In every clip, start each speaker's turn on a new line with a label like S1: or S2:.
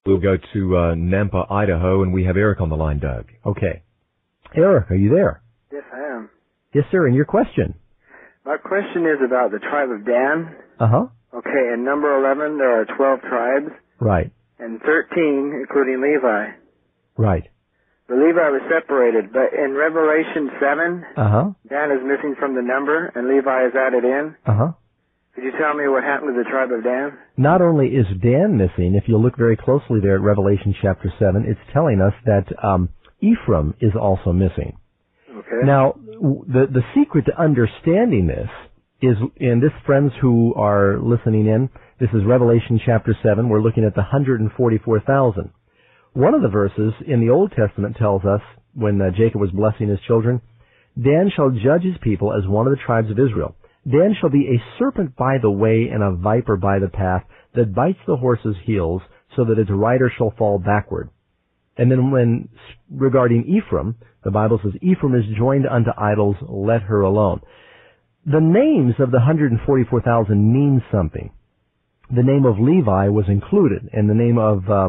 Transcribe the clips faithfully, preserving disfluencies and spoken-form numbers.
S1: We'll go to uh, Nampa, Idaho, and we have Eric on the line, Doug.
S2: Okay. Eric, are you there?
S3: Yes, I am.
S2: Yes, sir, and your question?
S3: My question is about the tribe of Dan.
S2: Uh-huh.
S3: Okay, in number eleven, there are twelve tribes.
S2: Right.
S3: And thirteen, including Levi.
S2: Right.
S3: The Levi was separated, but in Revelation seven,
S2: uh-huh.
S3: Dan is missing from the number, and Levi is added in.
S2: Uh-huh.
S3: Could you tell me what happened to the tribe of Dan?
S2: Not only is Dan missing, if you look very closely there at Revelation chapter seven, it's telling us that um, Ephraim is also missing.
S3: Okay.
S2: Now, the the secret to understanding this is, and this, friends who are listening in, this is Revelation chapter seven. We're looking at the one hundred forty-four thousand. One of the verses in the Old Testament tells us, when uh, Jacob was blessing his children, Dan shall judge his people as one of the tribes of Israel. Dan shall be a serpent by the way and a viper by the path that bites the horse's heels so that its rider shall fall backward. And then when, regarding Ephraim, the Bible says, Ephraim is joined unto idols, let her alone. The names of the one hundred forty-four thousand mean something. The name of Levi was included, and the name of uh,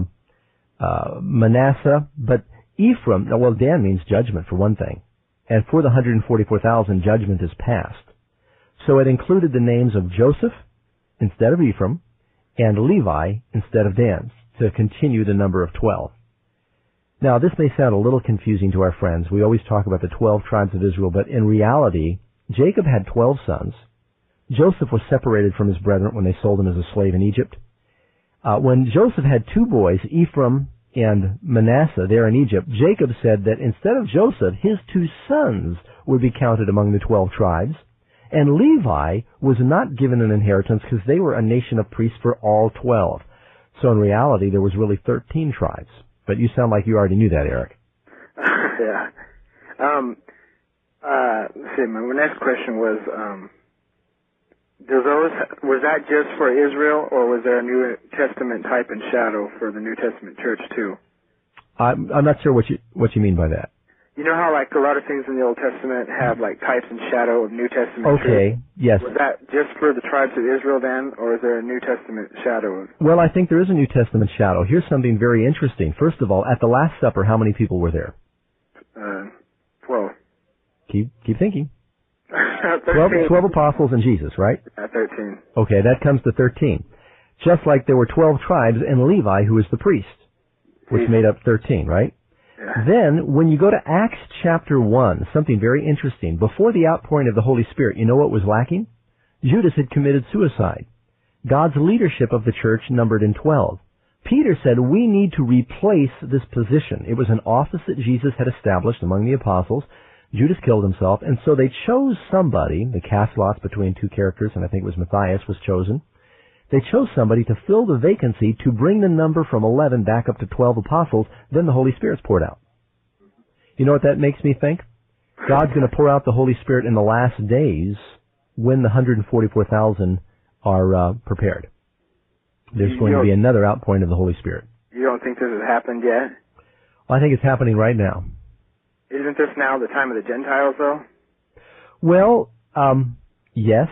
S2: uh, Manasseh, but Ephraim, well, Dan means judgment for one thing. And for the one hundred forty-four thousand, judgment is passed. So it included the names of Joseph instead of Ephraim and Levi instead of Dan to continue the number of twelve. Now, this may sound a little confusing to our friends. We always talk about the twelve tribes of Israel, but in reality, Jacob had twelve sons. Joseph was separated from his brethren when they sold him as a slave in Egypt. Uh, when Joseph had two boys, Ephraim and Manasseh, there in Egypt, Jacob said that instead of Joseph, his two sons would be counted among the twelve tribes. And Levi was not given an inheritance because they were a nation of priests for all twelve. So in reality, there was really thirteen tribes. But you sound like you already knew that, Eric.
S3: Yeah. Um, uh, let's see, my next question was, um, do those, was that just for Israel, or was there a New Testament type and shadow for the New Testament church too?
S2: I'm, I'm not sure what you what you mean by that.
S3: You know how, like, a lot of things in the Old Testament have, like, types and shadow of New Testament
S2: Okay,
S3: truth?
S2: yes.
S3: Was that just for the tribes of Israel then, or is there a New Testament shadow?
S2: Well, I think there is a New Testament shadow. Here's something very interesting. First of all, at the Last Supper, how many people were there?
S3: Uh, twelve.
S2: Keep keep thinking. twelve, twelve apostles and Jesus, right?
S3: Uh, thirteen.
S2: Okay, that comes to thirteen. Just like there were twelve tribes and Levi, who is the priest, which made up thirteen, right?
S3: Yeah.
S2: Then, when you go to Acts chapter one, something very interesting. Before the outpouring of the Holy Spirit, you know what was lacking? Judas had committed suicide. God's leadership of the church numbered in twelve. Peter said, we need to replace this position. It was an office that Jesus had established among the apostles. Judas killed himself, and so they chose somebody. The cast lots between two characters, and I think it was Matthias, was chosen. They chose somebody to fill the vacancy to bring the number from eleven back up to twelve apostles. Then the Holy Spirit's poured out. You know what that makes me think? God's going to pour out the Holy Spirit in the last days when the one hundred forty-four thousand are uh, prepared. There's going to be another outpouring of the Holy Spirit.
S3: You don't think this has happened yet?
S2: Well, I think it's happening right now.
S3: Isn't this now the time of the Gentiles, though?
S2: Well, um, yes.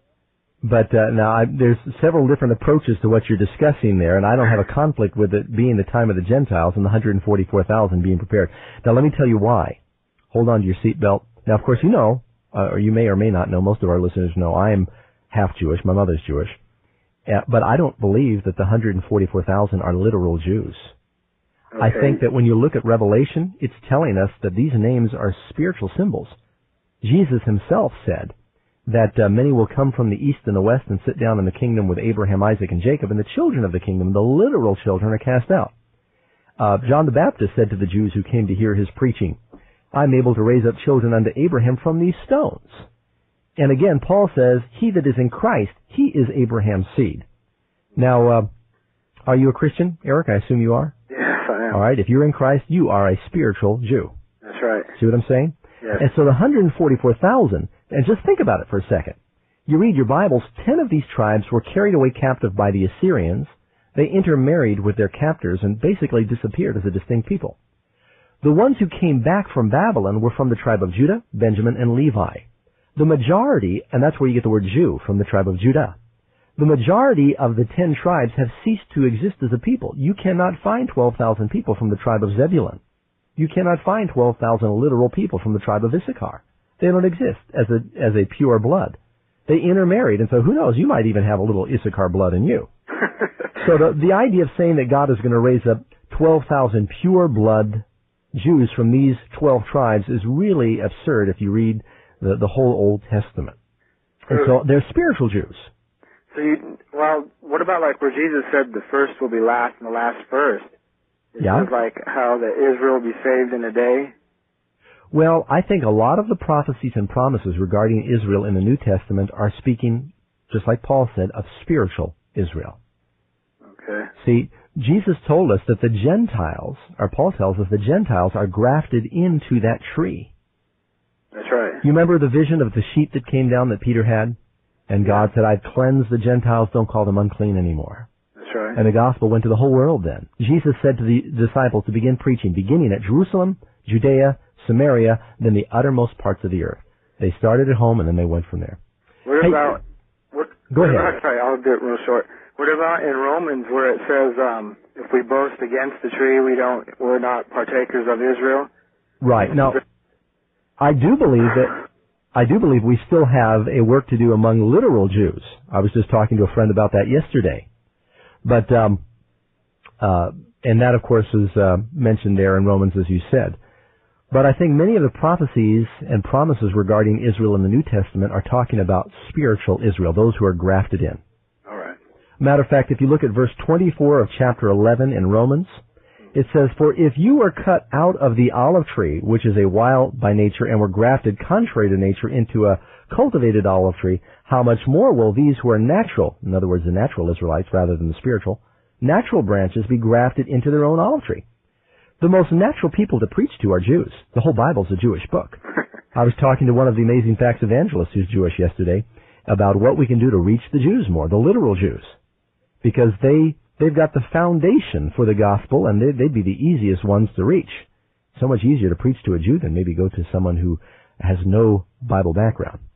S2: But uh, now I, there's several different approaches to what you're discussing there, and I don't have a conflict with it being the time of the Gentiles and the one hundred forty-four thousand being prepared. Now, let me tell you why. Hold on to your seatbelt. Now, of course, you know, uh, or you may or may not know, most of our listeners know, I am half Jewish. My mother's Jewish. Uh, but I don't believe that the one hundred forty-four thousand are literal Jews. Okay. I think that when you look at Revelation, it's telling us that these names are spiritual symbols. Jesus himself said that uh, many will come from the east and the west and sit down in the kingdom with Abraham, Isaac, and Jacob, and the children of the kingdom, the literal children, are cast out. Uh, John the Baptist said to the Jews who came to hear his preaching, I'm able to raise up children unto Abraham from these stones. And again, Paul says, he that is in Christ, he is Abraham's seed. Now, uh, are you a Christian, Eric? I assume you are?
S3: Yes, I am.
S2: All right, if you're in Christ, you are a spiritual Jew.
S3: That's right.
S2: See what I'm saying?
S3: Yes.
S2: And so the one hundred forty-four thousand, and just think about it for a second. You read your Bibles, ten of these tribes were carried away captive by the Assyrians. They intermarried with their captors and basically disappeared as a distinct people. The ones who came back from Babylon were from the tribe of Judah, Benjamin, and Levi. The majority, and that's where you get the word Jew, from the tribe of Judah. The majority of the ten tribes have ceased to exist as a people. You cannot find twelve thousand people from the tribe of Zebulun. You cannot find twelve thousand literal people from the tribe of Issachar. They don't exist as a, as a pure blood. They intermarried, and so who knows, you might even have a little Issachar blood in you. So the, the idea of saying that God is going to raise up twelve thousand pure blood Jews from these twelve tribes is really absurd if you read the, the whole Old Testament. And so they're spiritual Jews.
S3: So you, well, what about like where Jesus said the first will be last and the last first? It
S2: Yeah.
S3: says like how that Israel will be saved in a day.
S2: Well, I think a lot of the prophecies and promises regarding Israel in the New Testament are speaking, just like Paul said, of spiritual Israel.
S3: Okay.
S2: See, Jesus told us that the Gentiles, or Paul tells us the Gentiles are grafted into that tree.
S3: That's right.
S2: You remember the vision of the sheep that came down that Peter had? And God said, I've cleansed the Gentiles, don't call them unclean anymore.
S3: That's right.
S2: And the gospel went to the whole world then. Jesus said to the disciples to begin preaching, beginning at Jerusalem, Judea, Samaria, then the uttermost parts of the earth. They started at home and then they went from there.
S3: What
S2: Hey,
S3: about... What,
S2: go
S3: what
S2: ahead.
S3: About, sorry, I'll do it real short. What about in Romans where it says, um, if we boast against the tree, we don't, we're not partakers of Israel?
S2: Right. Now, I do believe that I do believe we still have a work to do among literal Jews. I was just talking to a friend about that yesterday. But, um, uh, and that, of course, is uh, mentioned there in Romans, as you said. But I think many of the prophecies and promises regarding Israel in the New Testament are talking about spiritual Israel, those who are grafted in.
S3: All right.
S2: Matter of fact, if you look at verse twenty-four of chapter eleven in Romans, it says, For if you were cut out of the olive tree, which is a wild by nature, and were grafted contrary to nature into a cultivated olive tree, how much more will these who are natural, in other words, the natural Israelites rather than the spiritual, natural branches be grafted into their own olive tree? The most natural people to preach to are Jews. The whole Bible's a Jewish book. I was talking to one of the Amazing Facts evangelists who's Jewish yesterday about what we can do to reach the Jews more, the literal Jews, because they They've got the foundation for the gospel, and they'd, they'd be the easiest ones to reach. So much easier to preach to a Jew than maybe go to someone who has no Bible background.